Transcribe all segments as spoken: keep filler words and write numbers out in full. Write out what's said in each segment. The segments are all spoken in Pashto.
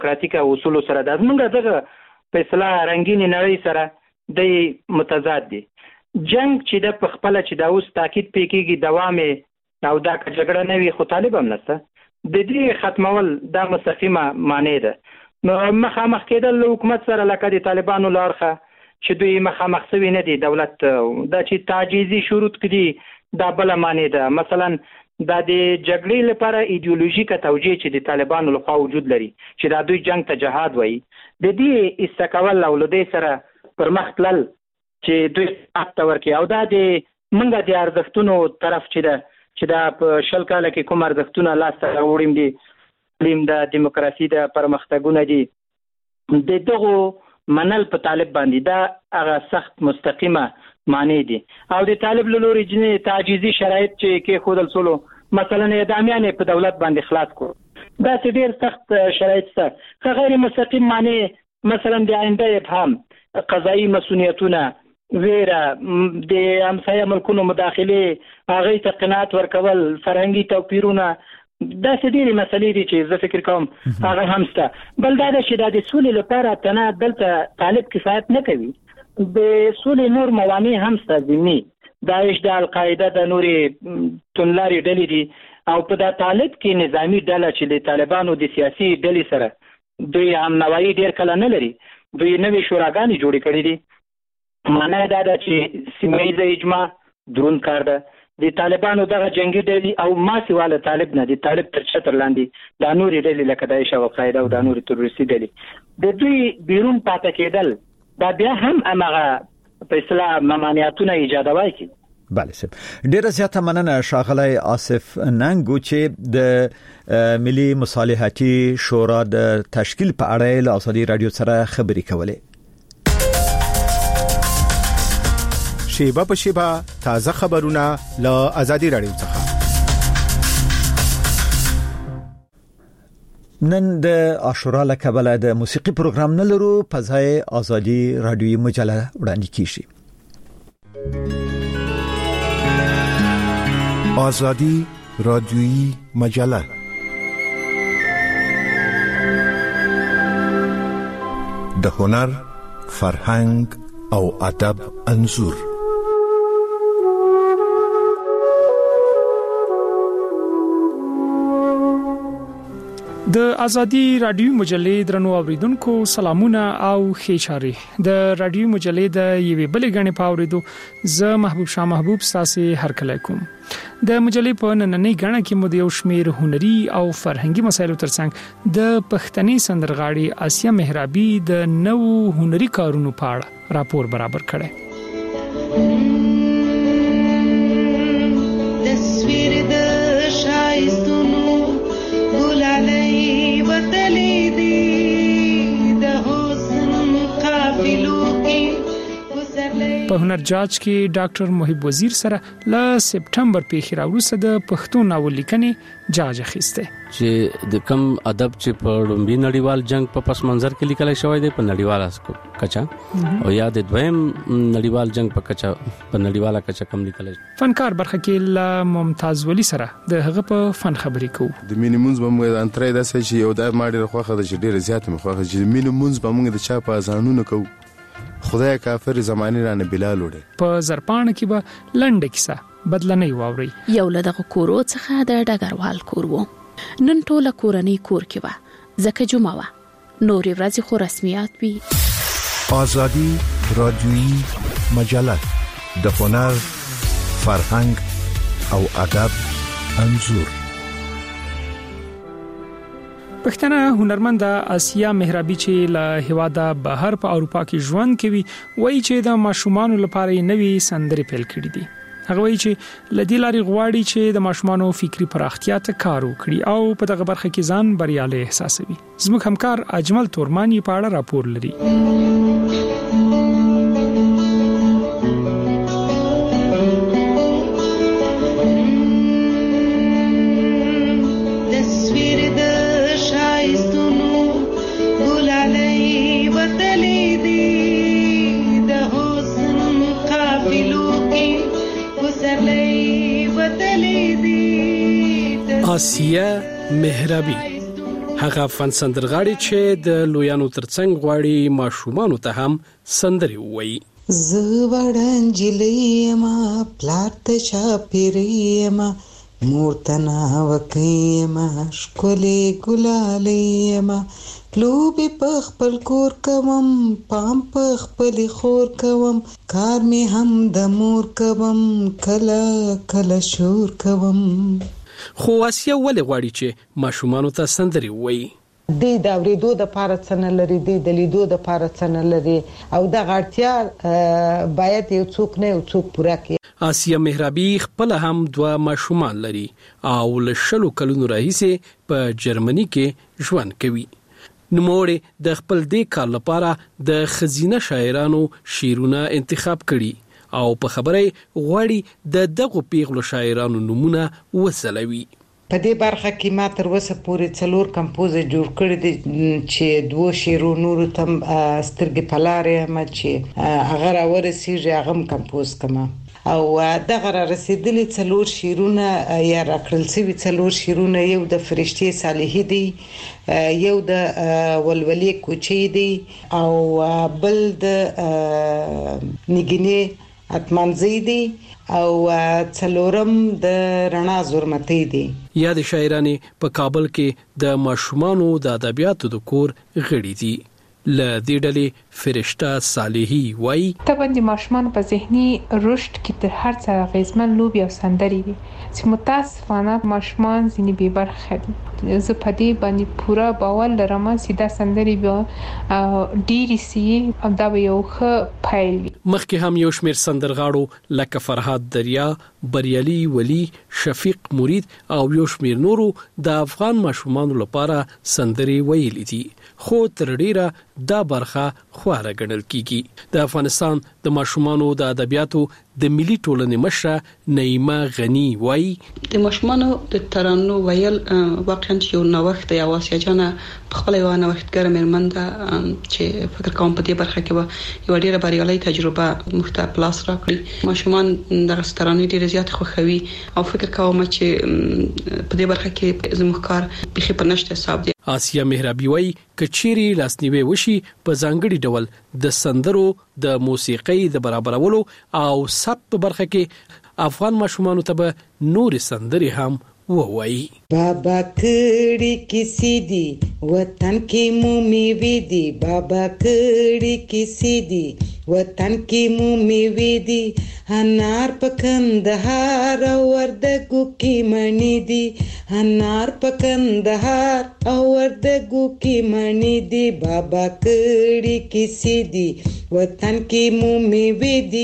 دیموکراتیک اصول سره د موږ دغه فیصله رنگین نړۍ سره د متضاد دي. جنگ چې د خپل چې د اوس تاکید پکېږي دوام او دا جګړه نه وي خو طالب هم نشته د دې ختمول دا مستقیمه معنی ده. نو مخامخ کېدل حکومت سره لکه د طالبانو لارخه چې دوی مخامخ سوي نه دي دولت دا چې تعجیزي شروط کړي دا بل معنی ده. مثلا دا د جګړې لپاره ایدئولوژیک توجیه چې د طالبانو لخوا وجود لري چې دا دوی جنگ ته جهاد وایي د دې استقبال او لدې سره پر مخ تلل چې دوی حق ورکړي او دا د منګه د ارزښتونو طرف چې ده چې دا په شل کاله کې کوم ارزښتونه لاسته راوړم دي تعلیم د دیموکراسي د پرمختګونه دي د دغه منل په طالب باندې دا هغه سخت مستقیمه معنی دي او د طالب له لوري جنې تعجیزي شرایط چې کې خودل سولو مثلا اعدامیان په دولت باندې خلاص کړو دا چې ډیر سخت شرایط سره غیر مستقیم معنی مثلا د آینده ابهام قضایي مسؤلیتونه ویره د همسایه ملکونو مداخله هغه ته قناعت ورکول فرهنګي توپیرونه دا څه ډېرې مسلې دي چې زه فکر کوم هغه هم شته. بل دا ده چې دا د سولې لپاره تنه دلته طالب کفایت نه کوي د سولې نور موانع هم شته ضمني داعش د القاعده د نورې توندلارې ډلې دي او په دا طالب کې نظامی ډله چې د طالبانو د سیاسي ډلې سره دوی هم نوایي ډېر کله نه لري دوی نوې شوراګانې جوړې کړې دي. معنی دا ده چې سیمه اجماع درون کار ده د طالبانو دغه جنگي ډلې او ماسي والا طالب نه دي طالب تر چتر لاندې د نوري ډلې لکه داعش او القاعده او د نوري تروریستي ډلې د دوی بیرون پاتې کېدل دا بیا هم هغه په اصطلاح ممانعتونه ایجادوي کی. بله سب ډیره زیاته مننه ښاغلی آصف ننګو چې د ملي مصالحتي شورا د تشکیل په اړه له ازادي رادیو سره خبرې کولې. شیبه په شیبه تازه خبرونه له ازادي رادیو څخه. نن د عاشورا له کبله د موسیقي پروګرام نه لرو په ځای ازادي رادیوي مجله وړاندې کیږي. ازادي رادیوي مجله د هنر، فرهنګ او ادب انځور. د ازادي رادیو مجلې درنو اوریدونکو سلامونه او ښه چاري د رادیو مجلې د یوې بلې غنې پاوریدو زه محبوب شاه محبوب تاسو هر کله کوم. د مجلې په نننۍ غنه کې مو د یو شمیر هنري او فرهنګي مسایلو ترڅنګ د پښتني سندرغاړي آسیا مهرابي د نو هنري کارونو په اړه راپور برابر کړی. تصویر د شایستونو ګلالي وتلې دي د حسن قافلو کې وسلې په هنر جاج کې ډاکټر محب وزیر سره ل سپټمبر په اخر وروسته د پښتو ناول لیکنې جاج اخیسته چې د کم ادب چې په لومبي نړیوال جنگ په پس منظر کې لیکل شوی دی په نړیوال اسکو کچا او یا د دویم نړیوال جنگ په کچا په نړیواله کچا کم لیکل. فنکار برخه کې ل ممتاز ولی سره د هغه په فن خبرې کوو. د مینیمونز بمغه د انترې د سې چې یو د ماډي خوخه د ډېر زیات مخه چې مینیمونز بمغه د چا په ځانونو کوو خدای کافر زمانه رانه بلال وړي. په زرپان کې به لنډه کیسه بدلنې واوري. یو لدغه کورو څخه د ډګروال کور وو. نن ټوله کورنۍ کور کې و زکه جمعه و نورې ورځې خو رسمیات وي. ازادي رادیوي مجله د هنر، فرهنګ او ادب انځور. پښتنه هنرمند آسیا مهرابي چې له هواده بهر په اروپا کې ژوند کوي وایي چې د ماشومان لپاره نوې سندرې پیل کړې دي. هغه وایي چې لدی لاري غواړي چې د ماشومان فکری پراختیا ته کار وکړي او په دغه برخه کې ځان بریالي احساسوي. زموږ همکار اجمل تورمانی په اړه راپور لري. آسیا مهرابي هغه فن سندرغاړي چې د لویانو ترڅنګ غواړي ماشومان ته هم سندري وایي. زوړن جلیما پلات شاپریما مورتنا وکیما شکولې ګلالېما لوبي پخپل کور کوم پام پخپل خور کوم کار می هم د مور کوم کلا کلا شور کوم. خو اسیا ولې غواړي چې ماشومان ته سندري وایي؟ د داوریدو د پاره څنګه لري د لیدو د پاره څنګه لري او د غړتیا باید یو څوک نه یو څوک پوره کړي. آسیا مهرابي خپل هم دوه ماشومان لري او له شلو کلونو راهیسې په جرمني کې ژوند کوي. نوموړی د خپل دې کار لپاره د خزینه شاعرانو شعرونه انتخاب کړي او په خبره غواړي د دغه پیغلو شاعرانو نمونه وسلوي. په دې برخه کې ما تر اوسه پورې څلور کمپوز جوړ کړی دي چې دوه شعرو نور تم سترګې پلارې ما چې هغه راورسیږي هغه کمپوز کما او دغه را رسیدلي څلور شعرونه یا راکړل شوي څلور شعرونه یو د فرشتي صالحي دی یو د ولولې کوچي دی او بل د نګینه اتمنځي دی او څلورم د رڼا زورمتي دی. یا د شاعرانې په کابل کې د ماشومانو د ادبیاتو د کور غړي دي. ل دې ډلې فرشته صالحي وای طبعا د ماشومان په ذهني رشد کې تر هر څه غیزمن لوبي او سندري دي چې متاسفانه ماشومان ځینې به برخه دي. زه په دې باندې پورا باور لرم چې دا سندري به ډيري سي او دا به یو ښه پایل. مخکې هم یو شمېر سندرغاړو لکه فرهاد دریا، بریالي ولی، شفیق مرید او یو شمېر نورو د افغان ماشومانو لپاره سندري ویلي دي. خو تر ډیره دا برخه خواره ګڼل کیږي. د افغانستان د ماشومانو د ادبیاتو د ملي ټولنې مشره نعیمه غنی وای د ماشومانو د ترانو ویل واقعا یو نوښت یا واسیا جنا په خپل یو نوښتګر مېرمنده چې فکر کوم په دې برخه کې یو ډیره بریالي تجربه مختلف پلاس راکړي. ماشومان د ترانې ډیره زیات خوښوي او فکر کوم چې په دې برخه کې زموږ کار به په نشته حساب دی. آسیا مهرابي وای کچيري لاسنیوي وشي په ځانګړي ډول د سندرو د موسیقۍ د برابرولو او سب په برخه کې افغان ماشومانو ته به نور سندري هم ووایي. بابا کړي کسی دی وطن کې مومي وی دی بابا کړي کسی دی وطن کې مومي وی دی انار پکندهار او وردګو کې منی دی انار پکندهار او وردګو کې منی دی بابا کړي کسی دی وطن کې مومي وی دی.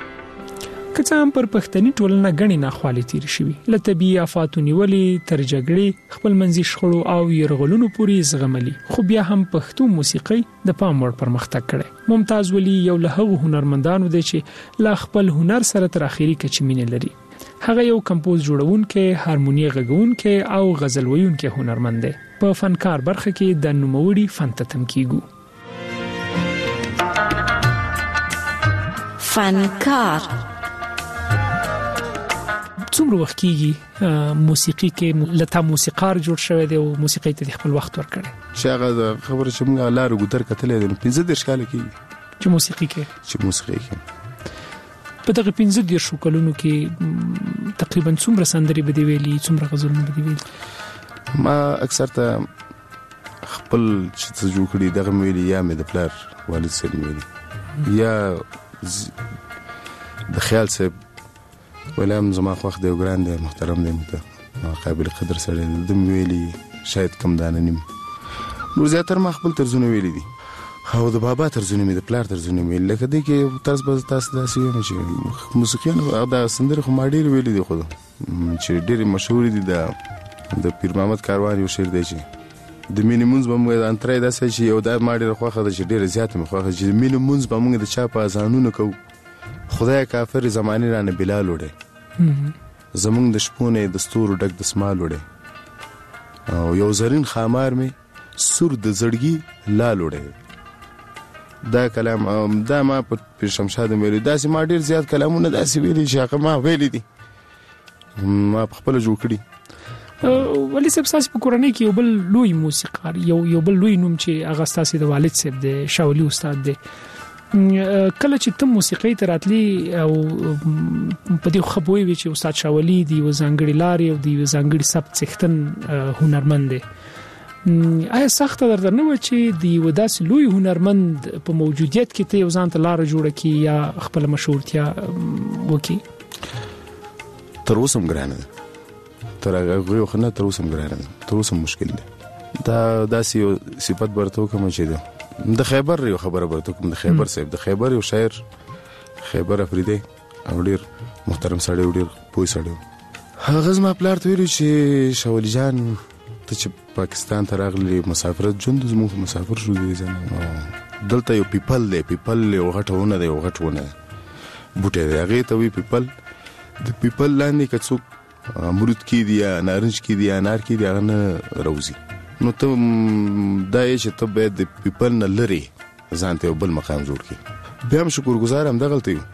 که هم پر پښتني ټولنه غني ناخوالي تیر شوی له طبيعي آفاتو نیولې تر جګړې خپل منځي شخړو او يرغلونو پورې زغملي خو بیا هم پښتو موسیقي د پام وړ پرمختګ کړي. ممتاز ولی یو له هغو هنرمندانو دی چې لا خپل هنر سره تر اخیری کچمینه لري. هغه یو کمپوز جوړونکې، هارمونی غږونکې او غزل ویونکې هنرمند دی. په فنکار برخه کې د نوموړي فن ته تم کیږو. فنکار څومره وخت کېږي موسیقي کې لته موسیقار جوړ شوی دی او موسیقي ته خپل وخت ورکړي؟ چې هغه خبره چې موږ لارو ګذر کتلې ده پنځه دیرش کال کې چې موسیقي کې چې موسیقي کې په دغه پنځه دیرش کلونو کې تقریبا څومره سندري بده ویلي څومره غزلونه بده ویلي؟ ما اکثر ته خپل چې جوړ کړی دغه ویلي یا مې د پلار والد سره ویلي یا د خیال سره ولهم زما خوښ دی ګران دی محترم دی مته قابل قدر سره د ویلي شاید کم دانه نیم نو زیاتره ما خپل ترزونه ویلي دي او د بابا ترزونه مې د پلار ترزونه ویلي لکه دی کې طرز به تاسو داسې ویم چې موسیقیان د سندره خو ما ډېر ویلي دي خو چې ډېر مشهور دي د د پیر محمد کاروان یو شعر دی چې د مینې مونږ به موږ انترای داسې چې یو د ما ډېر خوښه ده چې ډېر زیات مې خوښه چې د مینې مونږ به موږ د چا په اذانونو کوو خدای کافر زمانه رانه بلال وړي زمونږ د شپونه د ستورو ډک د سمال وړي او یو زرین خامار می سور د زړګي لال وړي. دا کلام دا ما په شمشاد ویلي داسې ما ډیر زیات کلامونه داسې ویلي چې هغه ما ویلي دي ما په خپل جوړ کړي ولی سب ساس په کورنۍ کې یو بل لوی موسیقار یو یو بل لوی نوم چې هغه ستاسو د والد صاحب د شاولي استاد دی. کله چې تم موسیقي تراتلی او په دې خبرې وی چې استاد شاولي دی و ځانګړي لاري او دی ځانګړي سبت څښتن هنرمند دی، آیا سخت درته نه و چې دی وداس لوی هنرمند په موجودیت کې ته یو ځان ته لار جوړه کی یا خپل مشهورتیا وکي؟ تر اوسه ګرانه تر هغه یو خنه تر اوسه ګرانه تر اوسه مشکل دی. دا داسې یو صفت برته کوم چې ده د خیبر یو خبره برته کوم د خیبر صاحب د خیبر یو شاعر خیبر افریدی او ډیر محترم سړی ډیر پوه سړی هغه زما پلار ته ویل چې شاولي جان ته چې پاکستان ته راغلی مسافرت ژوند زموږ مسافر شو دی ځنه دلته یو پیپل دی پیپل یو غټونه دی یو غټونه بوټي دی هغه ته وی پیپل د پیپل لاندې کڅوک امرود کې دی یا نارنج کې دی یا انار کې دی هغه نه روزي نو ته دا یې چې ته باید د پیپل نه لري ځان ته بل مقام جوړ کړي. بیا هم شکر گزار هم دغلته یو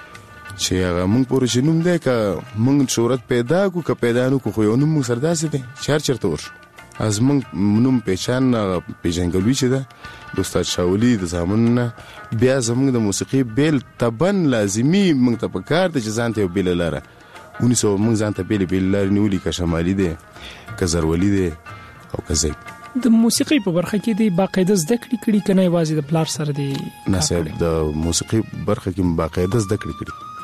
چې هغه مونږ پورې چې نوم دی که مونږ شهرت پیدا کو که پیدا نو کو خو یو نوم مونږ سره داسې دی چې هر چېرته ورشو از مونږ نوم پیچان پیژنګلوي چې ده د استاد شاولي د زامنو نه بیا زمونږ د موسیقي بیل طبعا لازمي مونږ ته پکار دی چې ځان ته یو بیله لاره ونیسو مونږ ځان ته بیلې بیلې لارې نیولي که شمالي دی که زرولي دی او که زیب. د موسیقي په برخه کې دی باقاعده زده کړې کړي کنه یوازې د پلار سره دی؟ نه صاحب د موسیقي برخه کې باقاعده زده کړې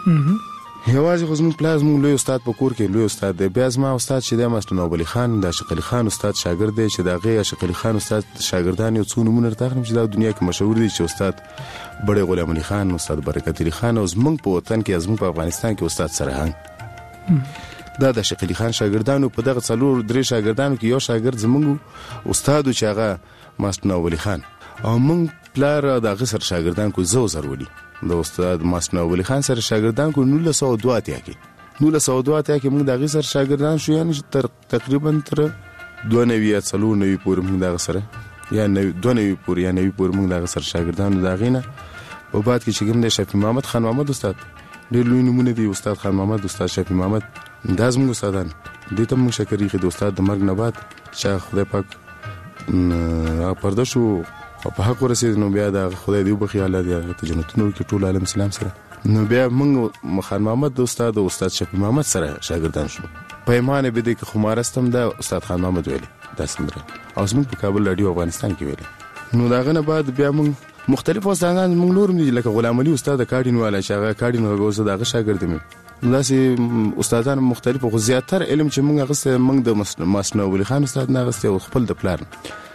کړي یوازې خو زموږ پلار زموږ لوی استاد په کور کې لوی استاد دی. بیا زما استاد چې دی ماستر نواب علي خان د عاشق علي خان استاد شاګرد دی چې د هغې عاشق علي خان استاد شاګردان یو څو نومونه درته اخلم چې دا دنیا کې مشهور دي چې استاد بړی غلام علي خان استاد برکت علي خان او زموږ په وطن کې زموږ په افغانستان کې استاد سرهنګ دا د عاشق علي خان شاګردانو په دغه څلور درې شاګردانو کې یو شاګرد زموږ استاد چې هغه ماستر نواب علي خان او موږ پلار د هغه سره شاګردان کو زو زرولي د استاد ماستر نواب علي خان سره شاګردان کو نولس سوه دوه اتیا کې نولس سوه دوه اتیا کې موږ د هغه سره شاګردان شو یعنی تر تقریبا تر دوه نوي یا څلور نوي پورې موږ د هغه سره یا دوه نوي پورې یا نوي پورې موږ د هغه سره شاګردانو د هغې نه په بعد کې چې کوم دی شفیع محمد خان محمد استاد ډېر لوی نومونه دي استاد خان محمد استاد شفیع محمد دا زموږ استادان دې ته موږ شکر ایښی د استاد د مرګ نه بعد چې خدای پاک پرده شو او په حق ورسېد نو بیا د خدای دې وبخي الله دې هغه ته جنتونه ورکړي ټول عالم اسلام سره نو بیا موږ خان محمد د استاد او استاد شفیع محمد سره شاګردان شو پیمانه به دې کې خمارستم دا استاد خان محمد ویلي دا سندره او زموږ په کابل رادیو افغانستان کې ویلي نو دا غنه بعد بیا موږ مختلف استادان موږ نور دي لکه غلام علي استاد کاډین والا چې هغه کاډین هغه دغه شاګرد مې داسې استادان مختلف خو زیاتره علم چې موږ غسه موږ د ماستر نواب علي خان استاد نه غسه خپل د پلان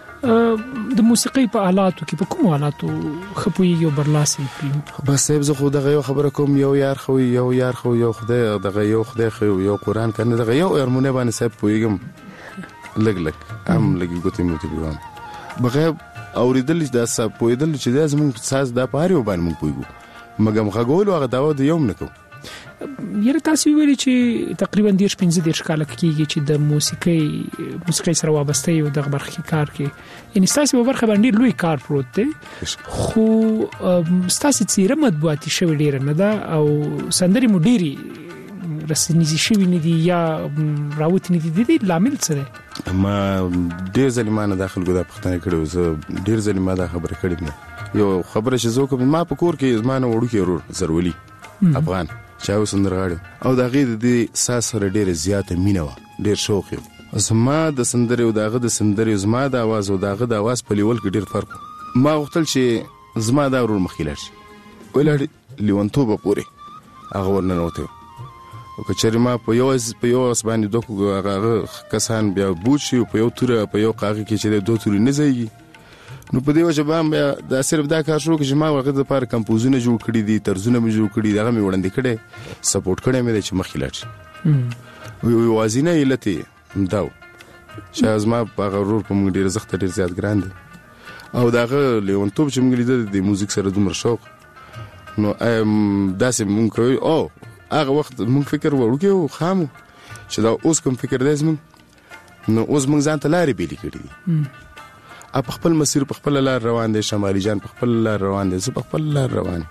د موسیقي په آلاتو کې په کوم آلاتو خپويږي او برلاسي کوي؟ بس صاحب زه خو دغه یو خبره کوم یو یار خو یو یار خو یو خدای دغه یو خدای خو یو قران کنه دغه یو هارمونی باندې صاحب پويګم لګ لګ ام لګي ګوتې مو ته بیوام بغیر اوریدل دا صاحب پویدل چې دا زموږ ساز د پاره وبان مونږ پویګو مګم غوول هغه دا د یوم نکو یره تاسو ویلي چې تقریبا ډیر پنځه ډیر کال کېږي چې د موسیقي موسیقي سره وابسته یو د برخه کار کې یعنی تاسو په برخه باندې لوی کار پروت دی خو تاسو چیرې مطبوعاتي شوی ډیر نه ده او سندري مو ډيري رسنیزي شوی نه دي یا راوت نه دي د لامل سره ما ډیر ځلمانه داخل ګدا پښتنه کړو زه ډیر ځلمانه دا خبره کړې یو خبره چې زه کوم ما په کور کې زمانه وړو کې ورور زرولي افغان چاو سندرغاړي او دا غي د ساس سره ډیره زیاته مینه و ډیر شوق یو زما د سندري او داغه د سندري زما د आवाज او داغه د आवाज په لیول کې ډیر فرق ما وختل چې زما دا ورور مخیلر شي ولې لیونتوبه پوره هغه ورننه وته او کچری ما په یو په یو اسبانې دوه هغه کسان بیا بوچي په یو تور په یو قاغي کې چې دوه تور نه زیږي نو په دې وجه باندې دا صرف دا کار شروع چې ما وخت د پاره کمپوزونه جوړ کړی دي طرزونه مې جوړ کړی دا مې وړاندې کړي سپورټ کړی مې چې مخیلر شي وی وازینه علتي دا چې از ما په غرور په موږ ډیر زخت ډیر زیات ګران دي او داغه لیونتوب چې موږ لیدل د موزیک سره دومره شوق نو داسې موږ کوي او هغه وخت موږ فکر وړو خامو چې دا اوس کوم فکر دی زموږ نو اوس موږ ځان ته لارې بیلې کړې دي په خپل مسیر په خپل لار روان دي شمالي جان په خپل لار روان دي زه په خپل لار روان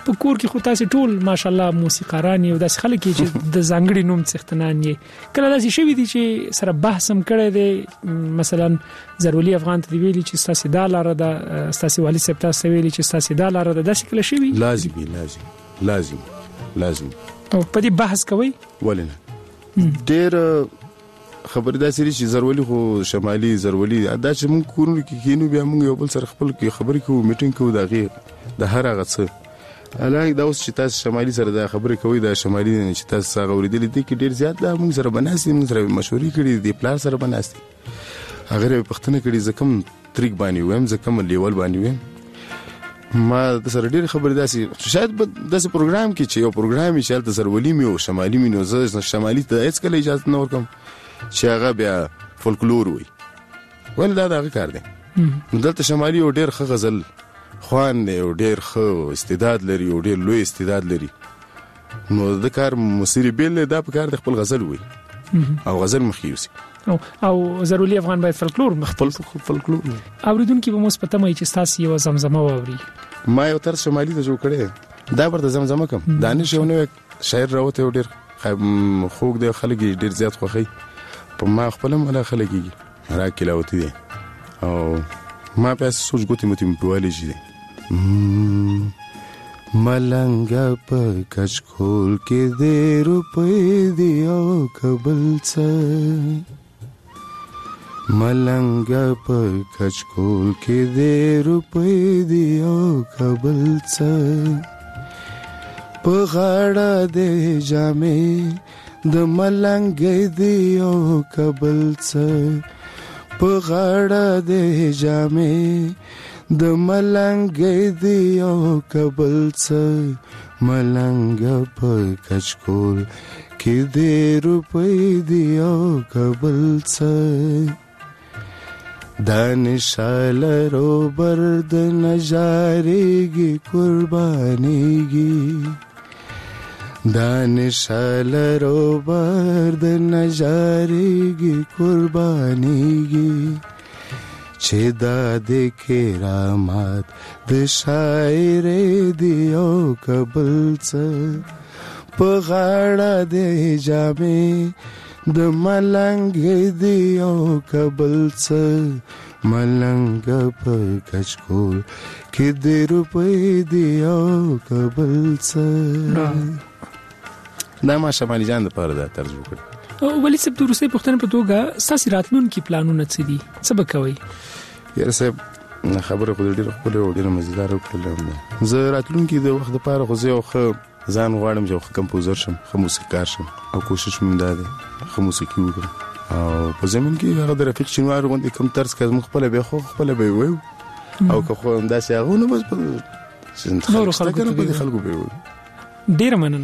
په کور کې خو تاسو ټول ماشالله موسیقاران یو داس خلک چې د زنګړي نوم څښتنان یې کله داسې شوی دي چې سره بحث هم کړی دی مثلا ضروري افغان ته ویلي چې تاسو د لاره د تاسو والي صاحب تاسو ویلي چې تاسو د لاره د داسې کله شوی لازمي لازم لازم لازم او په دې بحث کوي ولنه ډېر خبر دا سری چې زرولي خو شمالي زرولي دا چې مونږ کورونو کې کینو بیا مونږ یو بل سره خپل کې خبرې کوو میټینګ کوو دا غیر د هر هغه څه الای دا اوس چې تاسو شمالي سره دا خبرې کوي دا شمالي نه چې تاسو هغه ورېدل دي کې ډیر زیات دا مونږ سره بناسي مونږ سره مشورې کړې دي پلان سره بناسي هغه پښتنه کړي زکم طریق باندې ویم زکم لیول باندې ویم ما د سره ډیر خبرې داسي شاید داسې پروګرام کې چې یو پروګرام چې تل زرولي مې او شمالي مې نو زه شمالي ته هیڅ کله اجازه نه ورکم چې هغه بیا فولکلور وي ول دا دغه کار دی نو دلته شمالي او ډیر ښه غزل خوان دی او ډیر ښه استعداد لري او ډیر لوی استعداد لري نو د کار موسیقي بیل دا په کار د خپل غزل وي او غزل مخیوسي او او ضروري افغان باید فولکلور مخفل فولکلور اوریدونکو به مو سپته مې چې تاسو یو زمزمه واوري ما یو تر شمالي ته جوړ کړی دا ورته زمزمه کوم دانش یو نو شاعر راوته ډیر خوږ دی خلک ډیر زیات خوخي په ما خپل مله خلګي راکې لاوتی دي او ما په سوچ ګوتې متي مپوالي شي ملنګ په کچکول کې دې روپې دی او کبل څه ملنګ په کچکول کې دې روپې دی او کبل څه په غاړه دې جامې د ملنګ دی او کبل څه په غاړه دې جامې د ملنګ دی او کبل څه ملنګ په کچکول کې دې روپې دی او کبل څه دانشال روبر د نجاریږي قربانیږي دانشال روبر د نجاریږي قربانیږي چې دا د کرامات د شاعر دی او کبل څه په غاړه د جامې د ملنګ دی او کبل څه ملنګ په کچکول کې د روپې دی او کبل څه دا ما شمالي جان د پاره دا طرز وکړ او ولې سب د روسي پښتنه په توګه ساسي راتلونکي پلانونه څه دي څه به کوي یاره صاحب خبره خو ډیره خپل او ډیره مزیدار وکړم زه راتلونکي د وخت لپاره خو زه خو ځان غواړم چې خو کمپوزر شم خو موسیقار شم او کوشش مې دا ده خو موسیقي وکړم او په زمين کې هغه د رفیق شنوار غوندي کوم طرز کې زموږ خپل به خو خپل به وي او که خو انداسه هغه نو بس په نور خلکو په خلکو به وي ډیر مننه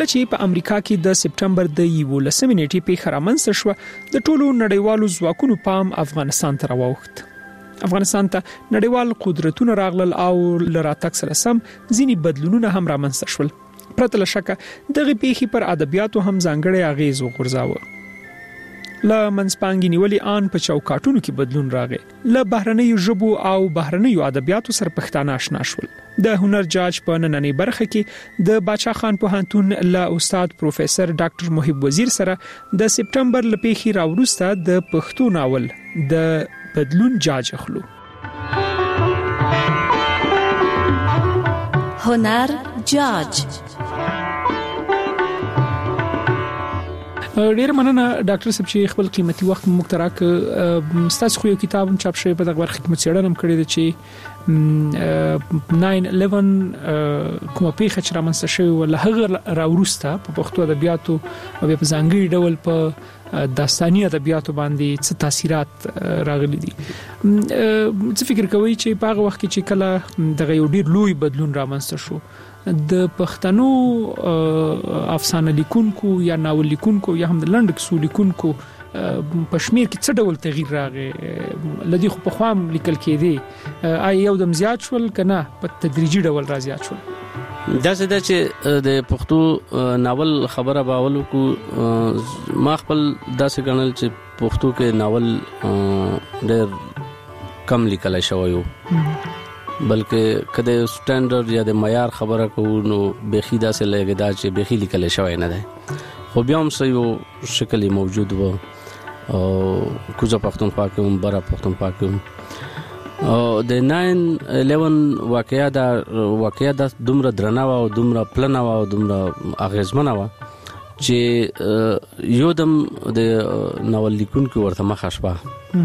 کله چې په امریکا کې د سپټمبر د یولسمې نیټې په خرامنځ شو د ټولو نړیوالو ځواکونو پام افغانستان ته راوخت. افغانستان ته نړیوال قدرتونه راغلل او لراتک سره سم ځینی بدلونونه هم رامنځته شول. پرته له شکه دغه پیښې پر ادبیاتو هم ځانګړی اغیز وغورځاوه. له منځپانګې نیولې آن په چوکاټونو کې بدلون راغی. له بهرنیو ژبو او بهرنیو ادبیاتو سره پښتانه آشنا شول. د هنر جاج په نننۍ برخه کې د باچا خان پوهنتون له استاد پروفیسور ډاکټر محب وزیر سره د سپټمبر ل پیښې راوروسته د پښتو ناول د بدلون جاج اخلو. هنر جاج. ډیر مننه ډاکټر صاحب چې خپل قیمتي وخت مو تراک. ستاسو خو یو کتاب چاپ شوی په دغه برخه کې مڅېړنه هم کړې ده چې ناین الیون کومه پیښه چې رامنځته شوې و له هغه راوروسته په پښتو ادبیاتو او په ځانګړي ډول په داستاني ادبیاتو باندې څه تاثیرات راغلي دي. څه فکر کوئ چې په هغه وخت کې چې کله دغه یو ډیر لوی بدلون رامنځته شو د پښتنو افسانه لیکونکو یا ناول لیکونکو یا هم د لنډ کیسو لیکونکو په شمیر کې څه ډول تغییر راغی؟ لدی خو په خام لیکل کېدی آی یو دم زیات شول کنه په تدریجي ډول را زیات شول؟ دا څه ده چې د پښتو ناول خبره باولو کو ما خپل داسې ګڼل چې پښتو کې ناول ډېر کم لیکل شوی و، بلکې کله سټانډرډ یا د معیار خبره کوو نو بخی داسې لګی دا چې بخی لیکل شوی نه ده، خو بیا هم څه یو شکل موجود و او کوزه پښتونخوا کې هم بره پښتونخوا کې هم او د ناین الیون واقعیا دا واقعیا دا دومره درنه او دومره پلنه او دومره اغیزمنه و چې یو دم د ناول لیکونکو ورته مخ شپه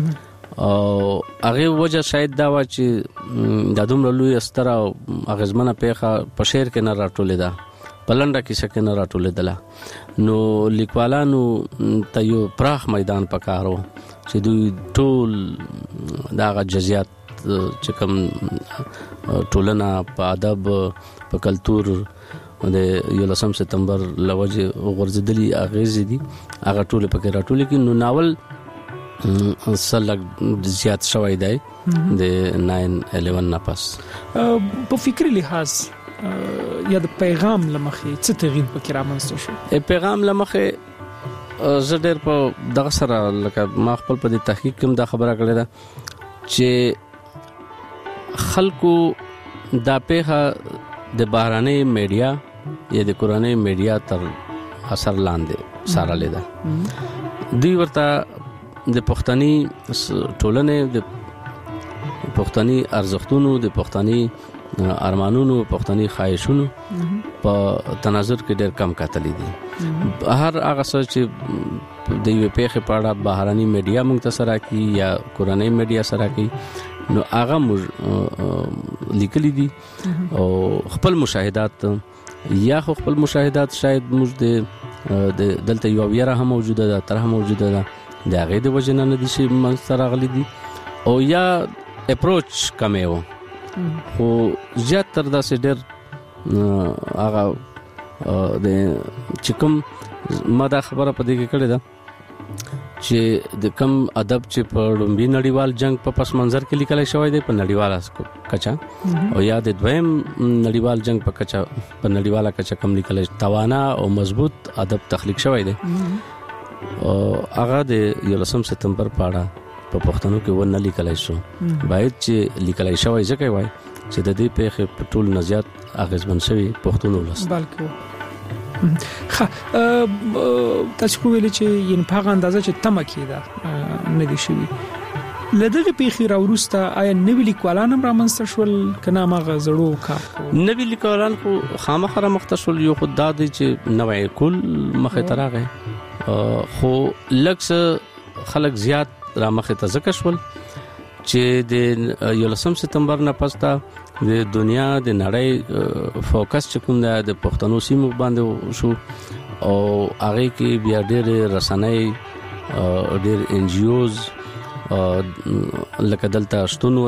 او هغه وجه شاید دا و چې د دومره لوی ستر او اغیزمنه پیښه په شعر کې نه راټولې ده، په لنډه کیسه کې نه راټولې ده، نو لیکوالانو ته یو پراخ میدان پکارو چې دوی ټول دغه جزئیات چې کوم ټولنه په ادب په کلچر د یولسم سپتمبر لوجه غورځېدلي اغیز دي هغه ټول پکې راټولې کې نو ناول سلګ زیات شوی دی د ناین الیون نه پس. په فکری لحاظ یا د پیغام لمخې څه تغییر پکې رامنځته شو؟ پیغام لمخې زه ډېر په دغه سره لکه ما خپل په دې تحقیق کې دا خبره کړې ده چې خلکو دا پیښه د بهراني میډیا یا د کورنۍ میډیا تر اثر لاندې سارلې ده. دوی ورته د پښتني ټولنې د پښتني ارزښتونو د پښتني ارمانونو پښتني خواهشونو په تناظر کې ډېر کم کتلې دي. هر هغه څه چې د یو پیښې په اړه بهراني میډیا موږ ته سره کی یا کورنۍ میډیا سره کی نو هغه موږ لیکلي دي او خپل مشاهدات یا خپل مشاهدات شاید موږ د دلته یو ویره هم موجوده ده تر هم موجوده ده دا غي د وجنه نه دي چې منځ راغلي دي او یا اپروچ کمیو خو زیات تر دا سه ډېر هغه د چکم ما دا خبره په دې کې کړې ده چې د کم ادب چې په لومبي نړیوال جنگ په پس منظر کې لیکل شوی دی په نړیواله کچا او یا د دویم نړیوال جنگ په کچا په نړیواله کچا کم لیکل توانا او مضبوط ادب تخلیق شوی دی او هغه د یولسم سپتمبر په اړه په پښتنو کې ونه لیکلای شو، باید چې لیکلای شوی ځکه وای چې د دې پیښې په ټول نزيات اغیزمن شوی پښتون ولس بلکې ښه تاسو کولی چې ین په اندازه چې تمه کیده نه دي شوی لدغه پیښې راورسته آیا نوی لیکوالان هم رامنځته شول کنه ماغه زړو کار نوی لیکوالان خو خامخره مختصول یو خدای دی چې نوې کول مخه تراغه خو لکه خلک زیات را مخه ته ذکر شول چې د یولسم سپتمبر نه پستا د دنیا د نړۍ فوکس چې کوم د پښتنو سیمو باندې شو او هغه کې بیا ډېر رسنۍ ډېر ان جی اوز لکه دلته شتون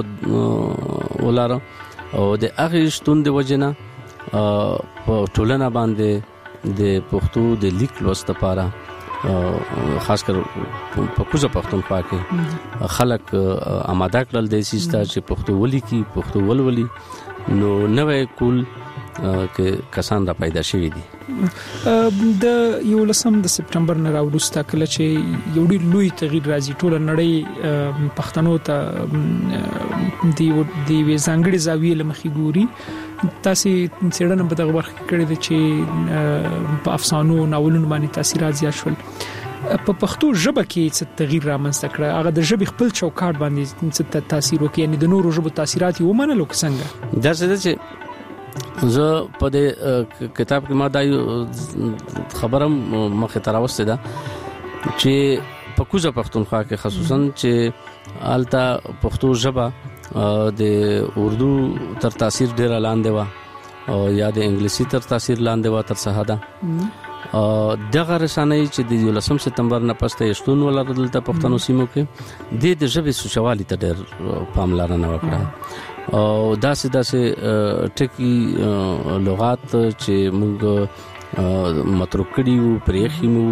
ولاره او د هغه شتون د وجنه په ټولنه باندې د پښتو د لیک لوست لپاره خاص کر په کوزه پښتونخوا کې خلک آماده کړل د سیستا چې پښتو ولي کی پښتو ولولي نو نوې کول کې کسان را پیدا شوي دي. د یو لسم د سپټمبر نه راوړسته کله چې یو ډیر لوی تغییر راځي ټول نړۍ پښتنو ته دی دی ځانګړي زاویې لمخې ګوري. تاسو څېړنه په دغه وخت کې کړې ده چې په افسانو ناولونو باندې تاثیرات زیات شول. په پښتو ژبه کې څه تغییر رامنځته کړ؟ هغه د ژبې خپل چوکاټ باندې څه تاثیر وکړي؟ یعنی د نورو ژبو تاثیرات یې ومنل څنګه؟ دا څه ده چې زه په دې کتاب کې ما دا خبرم مخه تراوسته ده چې په کوزه پښتونخوا کې خصوصا چې آلتا پښتو ژبه د اردو تر تاثیر ډیر لاندې و او یا د انګلیسي تر تاثیر لاندې و تر څه ده. دغه رسنۍ چې د یولسم سپتمبر نه پسته شتون ولرل ته پښتنو سیمو کې د د ژبې سوچوالي ته ډیر پاملرنه وکړه او داسې داسې ټکی لغات چې موږ متروک کړیو پرېخي مو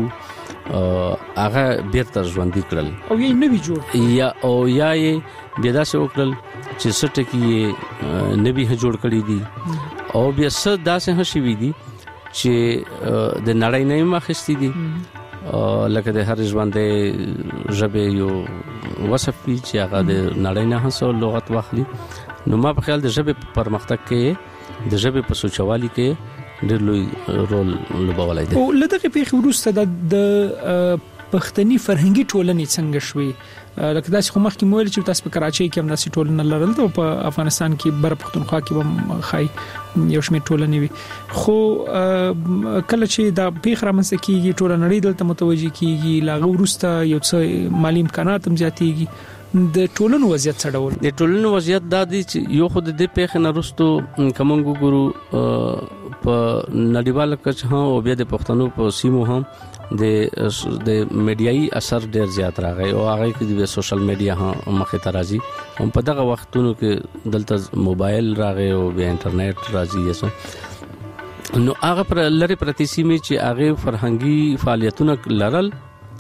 هغه بیرته ژوندۍ کړل او یې نوی جوړ یا او یا یې بیا داسې وکړل چې څه ټکی یې نوی جوړ کړی دي او بیا څه داسې هم شوي دي چې د نړۍ نه مخستې دي لکه د هر ژوندۍ ژبې یو وصف وي چې هغه د نړۍ نه هڅو لغت واخلي. نو ما په خیال د ژبې په پرمختګ کې د ژبې په سوچوالي کې ډېر لوی رول لوبولای دی. او لدغه پیښې وروسته د پښتني فرهنګي ټولنې څنګه شوي؟ لکه داسې خو مخکې مو ویل چې تاسو په کراچۍ کې هم داسې ټولنه لرل او په افغانستان کې بر پښتونخوا کې هم خای یو شمېر ټولنې وي، خو کله چې دا پیښه رامنځته کیږي ټول نړۍ دلته متوجي کیږي لاغه وروسته یو څه مالی امکانات هم زیاتېږي. د ټولنو وضعیت څه ډول؟ د ټولنو وضعیت دا دی چې یو خود د پیښې نه وروسته کوم ګورو په نړیواله کچه هم او بیا د پښتنو په سیمو هم د د میډیایي اثر ډیر زیات راغی او هغه کې د سوشل میډیا هم مخه ته راځي هم په دغه وختونو کې دلته موبایل راغی او بیا انټرنیټ راځي یسه نو هغه پر لری پرتی سیمه چې هغه فرهنګي فعالیتونه لرل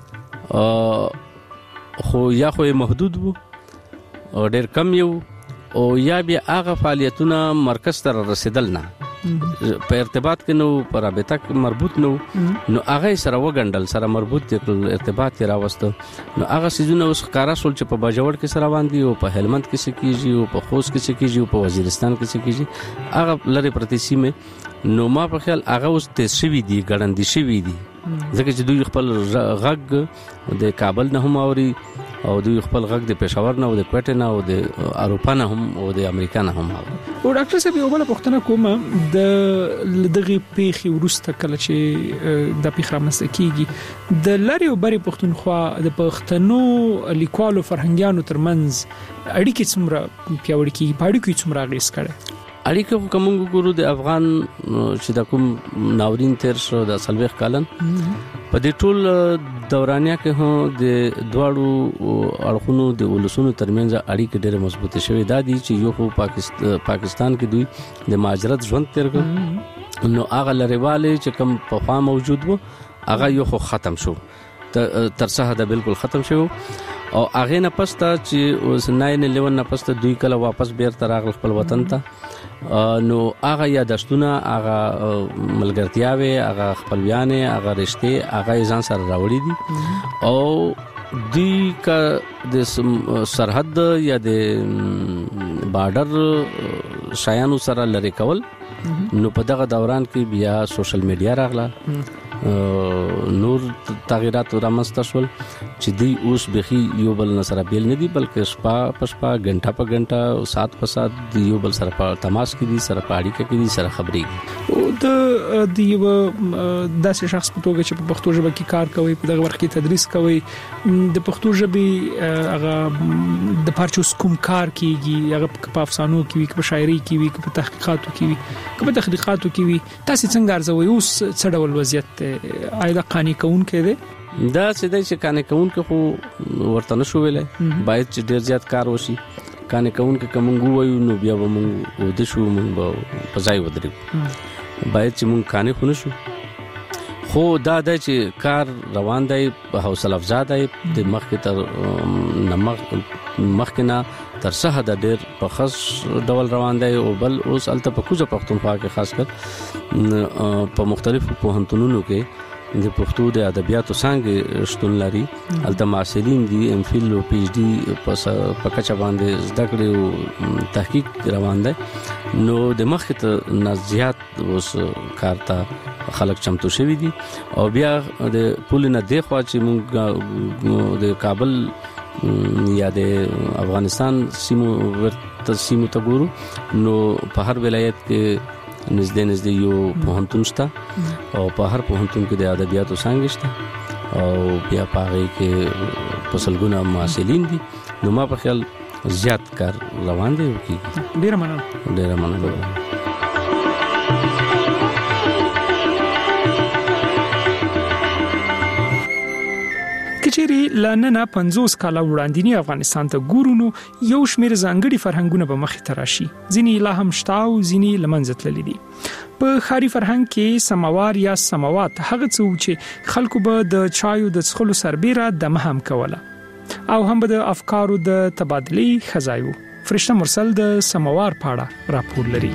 خو یا خو محدود وو او ډیر کم یو او یا بیا هغه فعالیتونه مرکز ته رسیدل نه په ارتباط کې نو پر رابطه کې مربوط نو نو هغه سره وګندل سره مربوط دي ارتباط کې راوسته نو هغه سيزونه اوس ښکارا سول چې په باجوړ کې سره باندې او په هلمند کې سکیږي او په خوست کې سکیږي او په وزیرستان کې سکیږي هغه لری پرتی سیمه نو ما په خیال هغه اوس تیز شوی دي ګړندې شوی دي ځکه چې دوی خپل غږ د کابل نه هم اوري او دوی خپل غږ د پېښور نه او د کوټه نه او د اروپا نه هم او د امریکا نه هم اوري. او ډاکټر صاحب یو بل پوښتنه کوم د دغه پیښې ورسته کله چې د پیښه رامنځته کیږي د لری او بری پښتونخوا د پښتنو لیکوالو فرهنګیانو ترمنځ اړیکې څومره پیاوړې کیږي په اړیکو څومره اغیز کړي؟ اړیکه کوم ګورو د افغان چې د کوم ناورین تیر شو د سلويخ کالن په دې ټول دورانیا کې هم د دواړو اړخونو د ولسونو ترمنځ اړیکې ډېر مضبوطه شوې دا دي چې یو خو پاکستان پاکستان کې دوی د مهاجرت ژوند تیر کړ نو هغه لریواله چې کوم په خوا موجود وو هغه یو خو ختم شو تر څه دا بالکل ختم شو او هغه نه پسته چې اوس ناین الیون نه پسته دوی کله واپس بیرته راغل خپل وطن ته نو هغه یادښتونه هغه ملګرتیاوي هغه خپلویانه هغه رشته هغه ځان سره راوړي دي او دوی کا د سرحد یا د بارډر شایانو سره لری کول نو په دغه دوران کې بیا سوشل میډیا راغله نور تغیرات رامنځته شول چې دوی اوس بخي یو بل سره بیل نه دي بلکې شپه په شپه غنټه په غنټه سات په سات یو بل سره په تماس کې دي سره په اړیکه کې دي سره خبرې او د دیو داسې شخص په توګه چې په پښتو ژبه کې کار کوي په دغه وخت کې تدریس کوي د پښتو ژبې هغه د پارچوس کوم کار کیږي هغه په افسانو کې وي په شاعري کې وي په تحقیقاتو کې وي په تحقیقاتو کې وي تاسو څنګه ارزوي اوس څه ډول وضعیت آیدا قانی کون کې ده دا چې د چې قانی کون کې خو ورته نشو ویلې باید چې ډیر زیات کار وشي قانی کون کې کوم غووي نو بیا به مونږ د شو مونږ په ځای ودرېو باید چې مونږ قانی خو نشو خو دا د چې کار روان دی په حوصله افزا دی د مخکې تر نمخ مخکنه تر څه د ډېر په خاص ډول روان دی او بل اوس الته په کوزه پښتونخوا کې خاص کر په مختلفو پوهنتونونو کې د پښتو د ادبیاتو څنګه شتون لري الته معاصرین دي ام فل او پی ایچ ډي په کچا باندې زده کړې او تحقیق روان دی نو د مخکې ته نزيات اوس کارتا خلک چمتو شوی دي او بیا د پولینه د خوا چې موږ د کابل یا د افغانستان سیمو ورته سیمو ته ګورو نو په هر ولایت کې نږدې نږدې یو پوهنتون شته او په هر پوهنتون کې د ادبیاتو څنګه شته او بیا پاره کې پسلګونه معاصرین دي نو ما په خیال زیات کار روان دی کی ډیر مننه ډیر مننه کچېری لننه پنځوس کاله وړاندې افغانستان ته ګورونو یو شمېر ځانګړي فرهنګونه به مخ ته راشي ځینی لا هم شتاو ځینی لمنځت للی دي په خاري فرهنګ کې سماوار یا سماوات هغه څه چې خلکو به د چایو د څښلو سربېره د مهم کوله او هم به د افکارو د تبادلې خزایو فرشته مرسل د سماوار پاړه راپور لري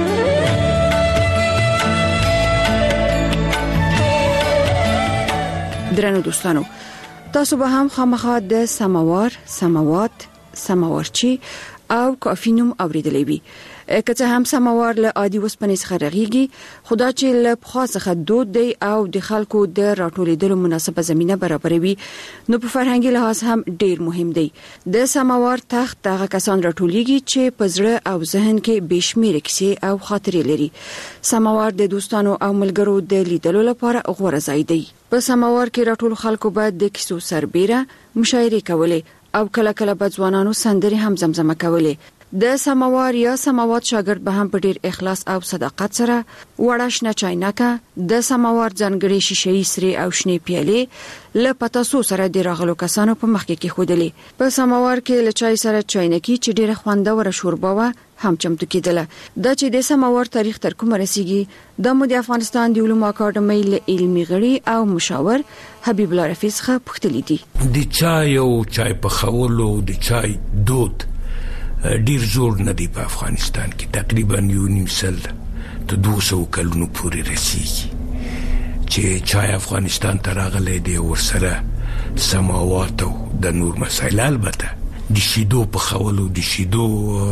درنو دوستانو تاسو به هم خامخا د سماوار سماوات سماورچی او کافینوم اوریدلې وي کته هم سماوار له عادي وسپنې څخه رغيږي خدا چې له خاصه دود دی او د خلکو د راټولېدلو مناسبه زمينه برابروي نو په فرهنګي لحاظ هم ډیر مهم دی د سماوار تخت هغه کسان راټولېږي چې په زړه او ذهن کې بشمیره کیسې او خاطرې لري سماوار د دوستانو او ملګرو د لیدلو لپاره غوړه ځای دی په سماوار کې راټول خلکو باید د کیسو سربېره مشاعره کولې او کله کله به ځوانانو سندري هم زمزمه کولې د سماوار یا سماوات شاګرد به هم په ډیر اخلاص او صداقت سره وړاش نه چاینکه د سماوار ځانګړي شیشې سری او شنې پیالې له پتاسو سره د راغلو کسانو په مخ کې خودلې په سماوار کې له چای سره چاینکی چې ډیره خوندور شوربه و هم چمتو کېدله د چې د سماوار تاریخ تر کومه رسیږي د مو د افغانستان د علومو اکاډمۍ له علمي غړي او مشاور حبیب الله رفیع څخه پوښتنه دي د چای او چای په خولو د چای دود ډیر زور نه دی په افغانستان کې تقریبا یو نیم سل ته دوه سوه کلونو پورې رسیږي چې چای افغانستان ته راغلی دی ورسره سماوات او د نور مسایل البته د شیدو په خولو د شیدو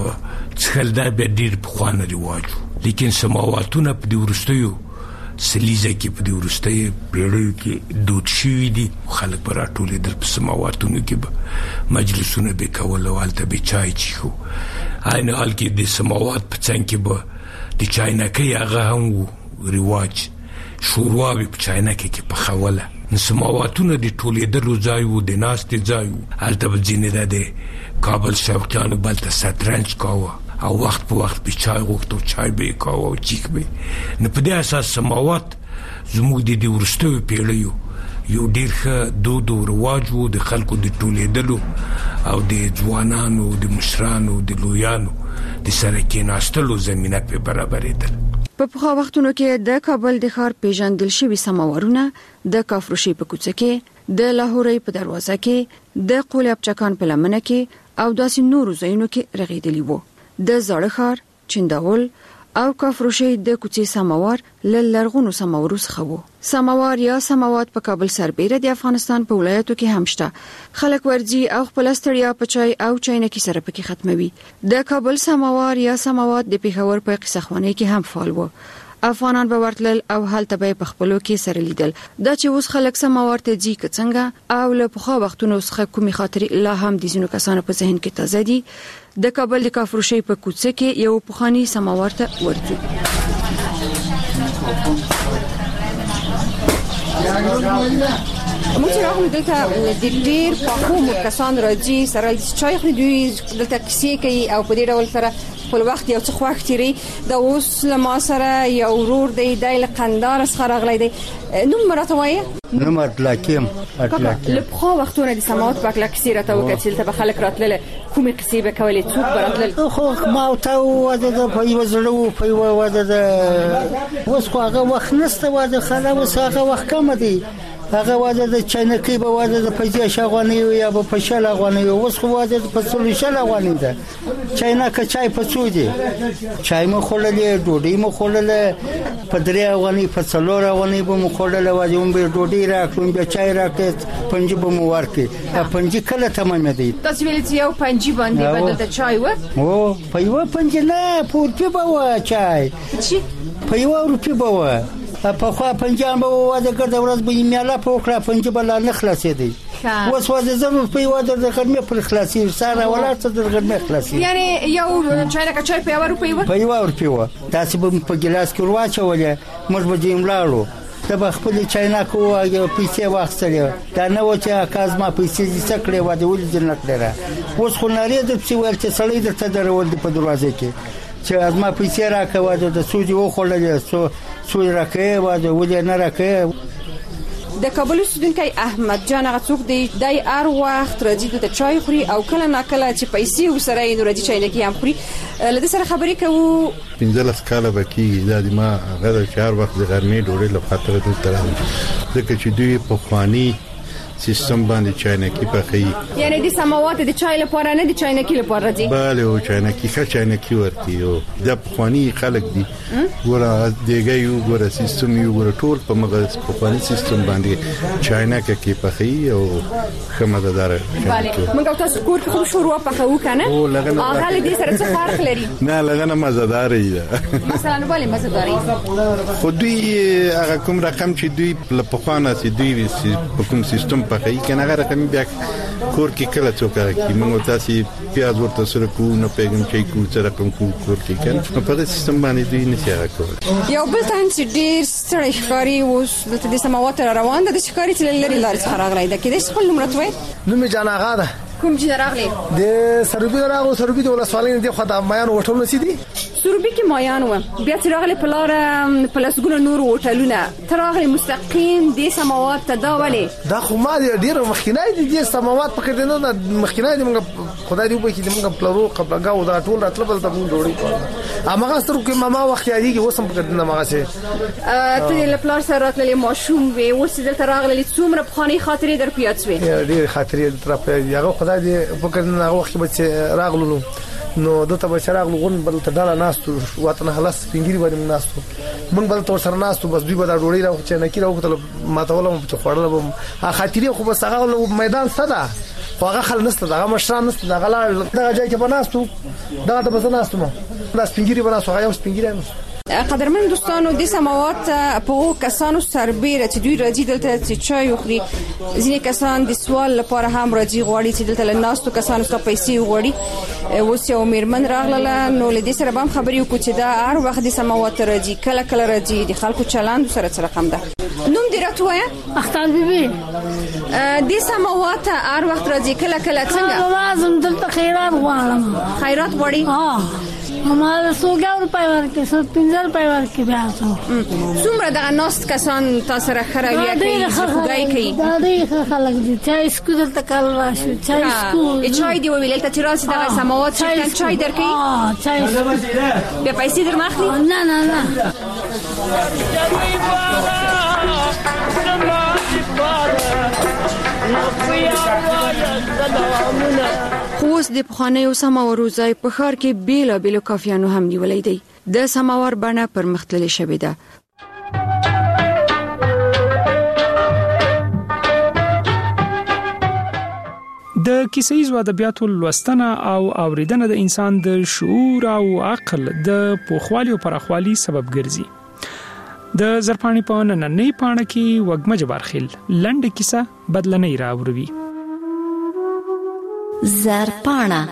څخل دا به ډیر په خوانه رواج لیکن سماواتونه په د ورستیو سلیزه کې په د ورستیو پیړیو کې دود شوی دي خلک پر راټولې در په سماواتونو کې به مجلسونه به کول او البته به چای چیخو عین حال کې د سماوات په څنګ کې به د چاینکې هغه هم رواج شوروا به په چاینکې کې په خوله سماواتونه د ټولېدلو ځای وو د ناستې ځای وو هلته به ځینې د کابل شوقیانو بلته شطرنج کاوه او وخت په وخت به چای غوښتو چای به کاوه او چیک به نو په دې اساس سماوات زموږ د دې ورستیو پیړیو یو ډېر ښه دود او رواج وو د خلکو د ټولېدلو او د ځوانانو د مشرانو د لویانو د سره کېناستلو زمینه په برابرېدل په پخوا وختونو کې د کابل د ښار پیژندل شوي سماورونه د کافروشي په کوڅه کې د لاهوري په دروازه کې د قولیاب چکان په لمنه کې او داسې نورو ځایونو کې رغېدلی وو د زړه ښار چنداول او کافروشي د کوڅې سماوار ل لرغونو سماورو څخه وو سماوار یا سماوات په کابل سربېره د افغانستان په ولایتو کې هم شته خلک ورځي او خپل ستړیا په چای او چاینکي سره پکې ختموي د کابل سماوار یا سماوات د پیښور په قصخواني کې هم فعال وو افغانان به ورتل او حالت به په خپلو کې سره لیدل دا چې اوس خلک سماوار ته ځي کڅنګه او له پخوا وختونو څخه کومي خاطرې لا هم د زینو کسانو په ذهن کې تازه دي د کابل د کافروشي په کوڅه کې یو پخوانی سماوار ته ورځو موږ راغلو دلته د ډیر پخو کسان راځي سره چای خوري دوی دلته کیسې کوي او په دې ډول سره خپل وخت یو څه خوښ تیری د اوس لما سره یو ورور دی د قندار څخه راغلی دی نو مرته وایي نو مطلقیم اطلاقیم لپاره وختونه د سماوات په کله کثیره ته وکړل ته خلک راتله کومې قصې به کولې څوک براتل خو ما ته واده د په یو زړه په یو واده د اوس خو هغه وخت نشته واده خلا اوس هغه وخت کم دی هغه واده د چینکی به واده د پیسې شغونی یا په پښل غونی اوس خو واده د پسول شل غونی ده چینکه چای په سودی چای مو خوللې ډوډۍ مو خوللې په درې غونی په څلور غونی به مو خوللې واده هم به ډوډۍ راکړم به چای راکړم پنځه به مو ورکې پنځه کله تمام دی تاسو ویل چې یو پنځه باندې بدل د چای و او په یو پنځه نه پورته به و چای چې په یو روپی به و په خوا پنځه به واده کړ د ورځ به میاله په وکړه پنځه بل نه خلاصې دی اوس واده زموږ په واده د خدمت پر خلاصې سره ولاته د خدمت خلاصې یعنی یو چای کا چای په یو روپی و په یو روپی و تاسو به په ګلاس کې ورواچولې موږ به دیم لاړو ته به خپل چاینا کو یا پیسې واخستلې دا نه و چې کازما پیسې دې څکړې و دې ولې جنت لره اوس خو نارې د څه ول چې سړی درته درول په دروازه کې چې ازما پیسې راکوه د سودی و خلل سو سود راکې و د ولې نه راکې د کابل استودونکي احمد جان غڅوک دی دای ار وخت راځي د چای خوري او کله نه کله چې پیسې وسره یې راځي چای نه کې هم خوري لدې سره خبرې کوو پنځلس کاله بکی د ما غره چهار وخت د غرمې ډوړې له خاطر د تران د چې دوی په خواني سیستم باندې چاینکی پخې یعنی د سماوات د چای لپاره نه د چاینکی لپاره دي bale او چاینکی ښه چاینکی ورتي او د خواني خلک دي ګوره دیګي یو ګوره سیستم یو ګوره ټول په مغز په خواني سیستم باندې چاینکی کې پخې او خمددار bale موږ تاسو کور کې خو شروع پخو کنه هغه دې سره څه فرق لري نه لګنه مزدار دی مثلا bale مزدار خو دوی هغه کوم رقم چې دوی په خوانه سي دوی په کوم سیستم پخې کنه هغه رقم بیا کور کې کله څوک راکې موږ تاسو پیاز ورته سره کو نه پیغام چې کو سره کوم کور کې کنه په سیستم باندې دوی نه څه راکول یو بل ته چې ډیر ستړي ښکاری اوس د سماوات روان ده د ښکاری چې لري لارې څخه راغلی ده کې د خپل نمبر توي نو می جانا غا ده کوم چې راغلی د سروبي راغو سروبي د ولسوالۍ د خدای مایان وټول نسی دي سروبي کې مایان و بیا چې راغلی په لار پلسګونه نور وټلونه تراغلی مستقیم د سماوات ته دا ولې دا خو ما ډیر مخکینای دي د سماوات په کې نه مخکینای دي موږ خدای دې وبې چې موږ پلرو قبل غاو دا ټول راتل بل ته موږ ډوړي امغه سترو کې ماما وخت یادي کې وسم په کې نه مغه سي ته له پلار سره راتلې ماشوم وي اوس دې تراغلی څومره په خاني خاطرې در پیاتوي ډیر خاطرې تر په یغه خدای دې په کې نه وخت به راغلو نو دته بشراغ لغون بل ته ډاله ناستو وطن خلاص پنګيري باندې ناستو مونږ بل تور سره ناستو بس دوی به دا ډوړي راو چې نه کیرو کتل ماته ولم چې خړل به خاطرې خو بس هغه میدان صدا خو هغه خل نسته دا مشران نسته دا غلا دا ځای کې بناستو دا ته بس ناستو ما دا سپنګيري بناستو هغه سپنګيري قدرمن دوستانو د سماوات په کسانو سربېره چې دوی راځي دلته چې چای وخوري ځینې کسان د سوال لپاره هم راځي غواړي چې دلته لناستو کسانو ته پیسې وغواړي اوس یو میرمن راغله نو له دې سره هم خبرې وکړو چې دا هر وخت د سماوات راځي کله کله راځي د خلکو چلند سره څه رقم ده نوم دې راټوي اختر بیبي د سماوات هر وخت راځي کله کله څنګه لازم دلته خیرات غواړم خیرات غواړي ها هماره سوګاور پایور کې سو پنځل پایور کې بیا سو څومره د ناست کسان تاسو سره خرویا کوي خدای کوي دا دې خلک دي چای سکو دلته کال راشي چای سکو چای دی ویل ته چې راځي د سماوات چې چای درکې ها چای بیا پیسې در ماخلي نه نه نه خوست د پخوانیو سماور ځای په ښار کې بیل بیل کافیانو هم نیولې دی د سماور بڼه پر مختلفه شوې ده د کیسې ادبیاتو لوستنه او اوریدنه د انسان د شعور او عقل د پوخوالي او پراخوالي سبب ګرځي د زرپانی په نننۍ پاڼه کې وګمج برخیل لنډه کیسه بدلنۍ راوړي زرپاڼه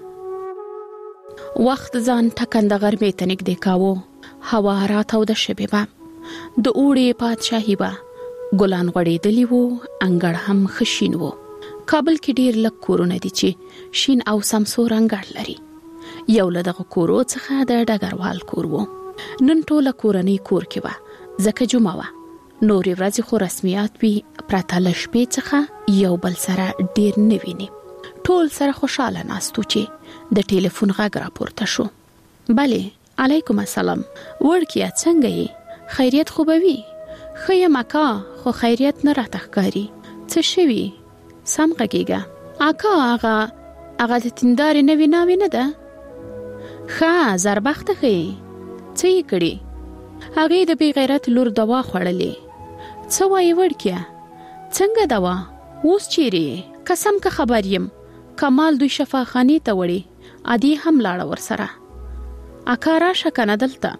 وخت ځان ټکنده غرمې ته نږدې کاوه هوا راته د شپې به د اوړي پادشاهي به ګلان غړېدلی وو انګړ هم خشین وو کابل کې ډیر لږ کورونه دي چې شین او سمسور انګړ لري یو له دغه کورو څخه د ډګروال کور و. نن ټوله کورنۍ کور کې وه ځکه جمعه وه. نورې ورځې خو رسمیات وي پرته له شپې څخه یو بل سره ډېر نه ویني. ټول سره خوشحاله ناستو چې د ټلیفون غږ راپورته شو. بلې علیکم السلام. وړکیه څنګه یې؟ خیریت خو به وي؟ ښه یم اکا خو خیریت نه راته ښکاري. څه شوي؟ سم غږېږه. اکا هغه هغه د تیندارې نوې ناوې نه ده؟ ښه زربخته ښیي. څه یې کړي؟ هغې د بې غیرت لور دوا خوړلې. څه وایې وړکیه؟ څنګه دوا؟ اوس چیرې؟ قسم که خبر یم کمال دوی شفاخانې ته وړي. عادي هم لاړه ورسره. اکا راشه کنه دلته.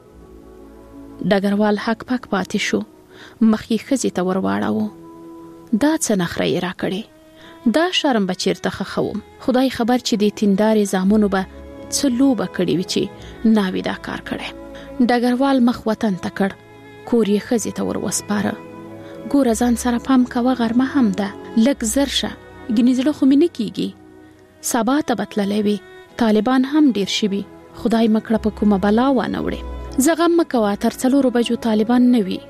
ډګروال حق پک پاتې شو. مخ یې ښځې ته ورواړاوه. دا څه نخره یې راکړې؟ دا شرم به چیرته ښخوم. خدای خبر چې دې تیندارې زامنو به څه لوبه کړې وي چې ناوې دا کار کړی. ډګروال مخ وطن ته کړ. کور یې ښځې ته ور وسپاره. ګوره ځان سره پام کوه غرمه هم ده. لږ زر شه ګنې زړه خو مې نه کېږي. سبا ته به تللی وي. طالبان هم ډېر شوي. خدای مه کړه په کومه بلا وانه وړې. زه غم مه کوه تر څلورو بجو طالبان نه وي.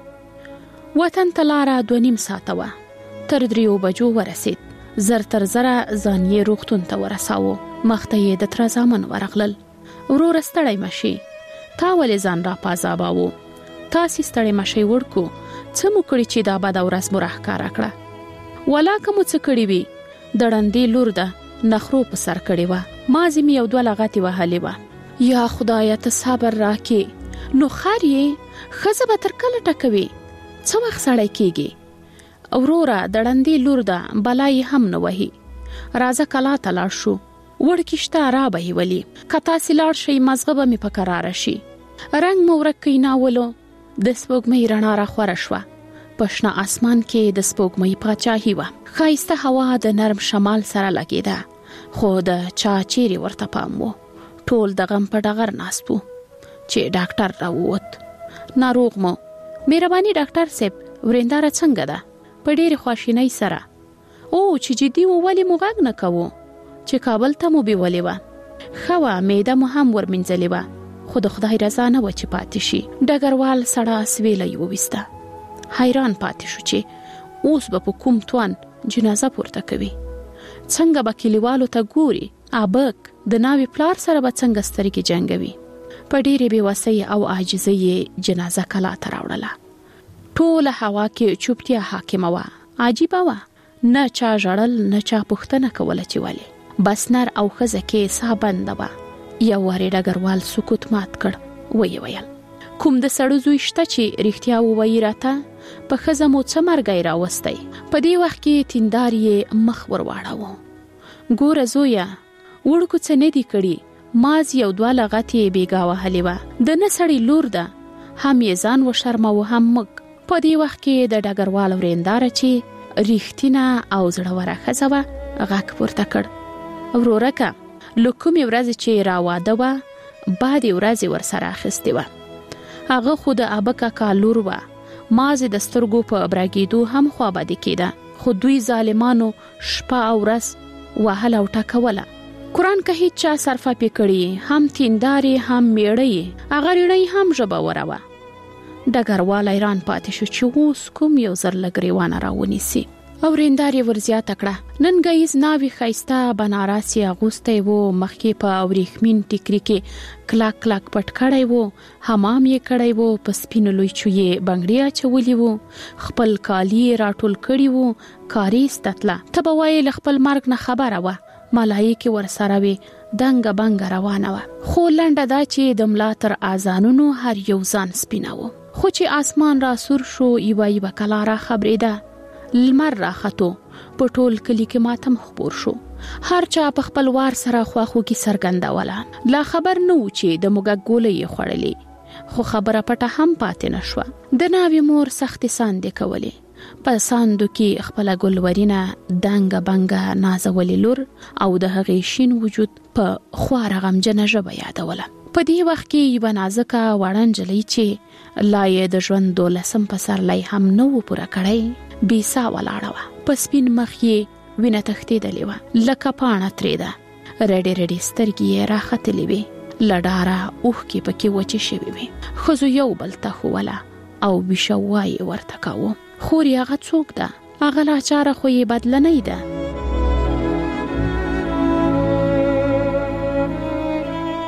وطن ته لاره دوه نیم ساعته وه. تر دریو بجو ورسید. زر تر زره ځان یې روغتون ته ورساوه. مخ ته یې د تره زامن ورغلل. وروره ستړی مه شي. تا ولې ځان را پازاباوه؟ تاسې ستړی مه شئ وړکو. څه مو کړي چې دا بده ورځ مو راښکاره کړه؟ ولاکه مو څه کړي وي؟ د ړندې لور ده نخرو په سر کړې وه. مازې مې یو دوه لغتې وهلې وه. یا خدایه ته صبر راکې. نو خر یې ښځه به تر کله ټکوي؟ څه وخت سړی کېږي؟ وروره د ړندې لور ده بلا یې هم نه وهي. راځه کلا ته لاړ شو. وړکي شته را به یې ولي. که تاسې لاړ شئ مزغه به مې په کراره شي. رنګ مو ورک کیناولو. د سپوږمۍ رڼا را خوره شوه. په شنه اسمان کې د سپوږمۍ پاچاهي وه. ښایسته هوا د نرم شمال سره لګېده. خو د چا چیرې ورته پام و. ټول د غم په ډغر ناست وو چې ډاکټر راووت. ناروغ مو مهرباني ډاکټر صاحب ورېنداره څنګه ده؟ په ډېرې خواشینۍ سره. او چې جدي و ولې مو غږ نه کوو؟ چې کابل ته مو بیولې وه. ښه وه معده مو هم ورمینځلې وه. خو د خدای رضا نه وه چې پاتې شي. ډګروال سړه سویله یې وویسته. حیران پاتې شو چې اوس به په کوم توان جنازه پورته کوي. څنګه به کلیوالو ته ګوري؟ ابک د ناوې پلار سره به څنګه سترګې جنګوي؟ په ډېرې بېوسۍ او عاجزۍ یې جنازه کلا ته راوړله. ټوله هوا کې چوپتیا حاکمه وه. عجیبه وه. نه چا ژړل نه چا پوښتنه کوله چې ولې. بس نر او ښځه کې ساه بنده وه. یو وارې ډګروال سکوت مات کړ. ویې ویل کوم د سړو زوی شته چې رښتیا ووایي راته؟ په ښځه مو څه مرګی راوستی؟ په دې وخت کې تیندار یې مخ ور واړاوه. ګوره زویه وړکو څه نه دي کړي. ماز یو دوه لغتې بېګا وهلې وه. د نه سړی لور ده. هم یې ځان وشرموه هم موږ. په دې وخت کې د ډګروال ورېنداره چې رښتینه او زړوره ښځه وه غږ پورته کړ. ورورکه له کومې ورځې چې را واده وه بعدې ورځې ورسره اخیستې وه. هغه خو د ابه کاکا لور وه. مازې د سترګو په برګېدو هم خوابدې کېده. خو دوی ظالمانو شپه او ورځ وهل او ټکوله. قرآن که هیڅ چا صرفه پې کړي هم تیندارې هم میړه هغه ریړۍ هم ژبوره وه. ډګروال حیران پاتې شو چې اوس کوم یو زر له ګریوانه راونیسي. او ورېندار یې ورزیاته کړه. نن ګیز ناوې ښایسته بنارس یې اغوستی و. مخکې په وریښمین ټیکري کې کلاک کلاک پټ کړی و. حمام یې کړی و. په سپینو لویچو یې بنګړي اچولي و. خپل کالي یې راټول کړي و. کاري ایسته تله. ته به وایې له خپل مرګ نه خبره وه. ملایکې ورسره وې. دنګه بنګه روانه وه. خو لنډه دا چې د ملا تر اذانونو هر یو ځان سپینه و. خو چې اسمان را سور شو یوه یوه کلا را خبرېده. لمر را خطو. په ټول کلی کې ماتم خپور شو. هر چا په خپل وار سره خواخوږي څرګندوله. لا خبر نه و چې د موږک ګولۍ یې خوړلې. خو خبره پټه هم پاتې نه شوه. د ناوې مور سختې ساندې کولې. په ساندو کې خپله ګلورینه دنګه بنګه نازولې لور او د هغې شین وجود په خواره غمجنه ژبه یادوله. په دې وخت کې یوه نازکه وړه نجلۍ چې لا یې د ژوند دولسم پسرلی هم نه و پوره کړی بې ساه ولاړه وه. په سپین مخ یې وینه تښتېدلې وه. لکه پاڼه ترېده. رډې رډې سترګې یې راختلې وې. لډاره اوخ کې پکې وچې شوی وي. خزو یو بل ته خوله او بشوای ورته کاوه. خور یې هغه څوک ده؟ هغه لا چاره خو یې بدل نه ده.